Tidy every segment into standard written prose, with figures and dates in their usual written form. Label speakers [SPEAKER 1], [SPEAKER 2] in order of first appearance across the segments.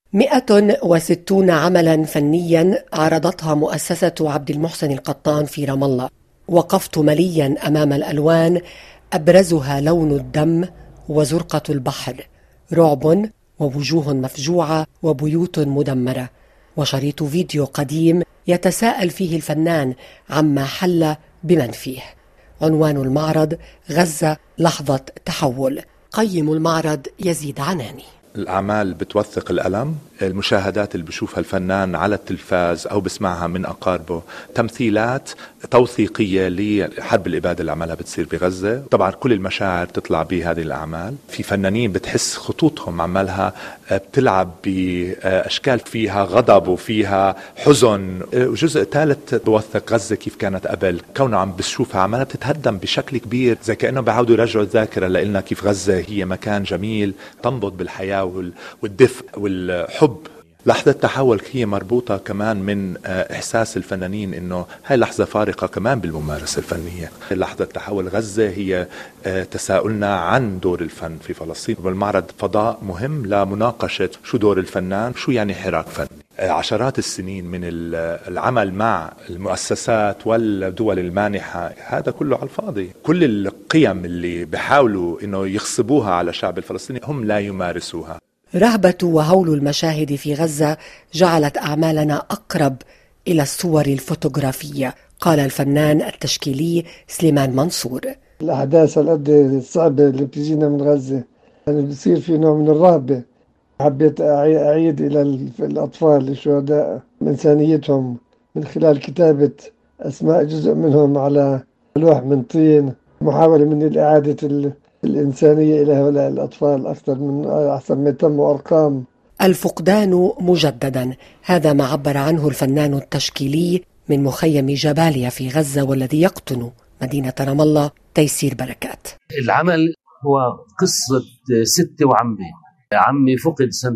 [SPEAKER 1] 160 عملا فنيا عرضتها مؤسسة عبد المحسن القطان في رام الله. وقفت مليا أمام الألوان، أبرزها لون الدم وزرقة البحر، رعب ووجوه مفجوعة وبيوت مدمرة، وشريط فيديو قديم يتساءل فيه الفنان عما حل بمن فيه. عنوان المعرض: غزة لحظة تحول. قيم المعرض يزيد عناني.
[SPEAKER 2] الأعمال بتوثق الألم، المشاهدات اللي بشوفها الفنان على التلفاز أو بسمعها من أقاربه، تمثيلات توثيقية لحرب الإبادة اللي عملها بتصير بغزة. طبعا كل المشاعر تطلع بهذه الأعمال. في فنانين بتحس خطوطهم عملها بتلعب بأشكال فيها غضب وفيها حزن. وجزء ثالث بوثق غزة كيف كانت قبل، كونه عم بشوفها عمالها بتتهدم بشكل كبير، زي كأنه بيعودوا يرجعوا الذاكرة لنا كيف غزة هي مكان جميل تنبض بالحياة والدفء والحب. لحظة تحول هي مربوطة كمان من إحساس الفنانين إنه هاي لحظة فارقة كمان بالممارسة الفنية. لحظة تحول غزة هي تساؤلنا عن دور الفن في فلسطين. بالمعرض فضاء مهم لمناقشة شو دور الفنان، شو يعني حراك فني. عشرات السنين من العمل مع المؤسسات والدول المانحة، هذا كله على الفاضي. كل القيم اللي بيحاولوا إنه يغصبوها على الشعب الفلسطيني هم لا يمارسوها.
[SPEAKER 1] رهبة وهول المشاهد في غزة جعلت أعمالنا أقرب إلى الصور الفوتوغرافية، قال الفنان التشكيلي سليمان منصور.
[SPEAKER 3] الأحداث الصعبة اللي بتجينا من غزة يعني بصير في نوع من الرهبة. حبيت أعيد إلى الأطفال الشهداء إنسانيتهم من خلال كتابة أسماء جزء منهم على لوح من طين، محاولة من إعادة الإنسانية إلى هؤلاء الأطفال أكثر من أحسن ما تم أرقام.
[SPEAKER 1] الفقدان مجددا، هذا ما عبر عنه الفنان التشكيلي من مخيم جباليا في غزة والذي يقطن مدينة رام الله تيسير بركات.
[SPEAKER 4] العمل هو قصة ست وعمي. عمي فقد سنة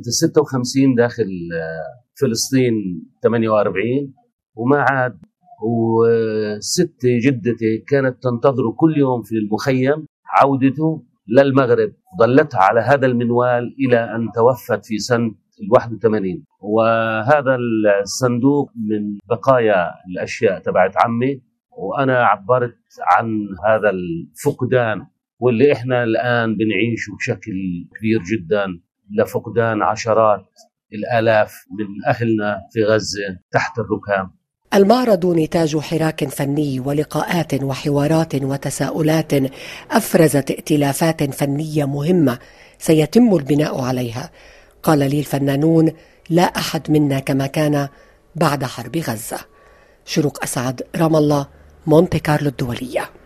[SPEAKER 4] 56 داخل فلسطين 48 وما عاد، وست جدتي كانت تنتظر كل يوم في المخيم عودته للمغرب. ظلتها على هذا المنوال إلى أن توفت في سنة 81. وهذا الصندوق من بقايا الأشياء تبعت عمي، وأنا عبرت عن هذا الفقدان واللي إحنا الآن بنعيشه بشكل كبير جدا، لفقدان عشرات الآلاف من أهلنا في غزة تحت الركام.
[SPEAKER 1] المعرض نتاج حراك فني ولقاءات وحوارات وتساؤلات أفرزت ائتلافات فنية مهمة سيتم البناء عليها. قال لي الفنانون: لا أحد منا كما كان بعد حرب غزة. شروق أسعد، رام الله، مونتي كارلو الدولية.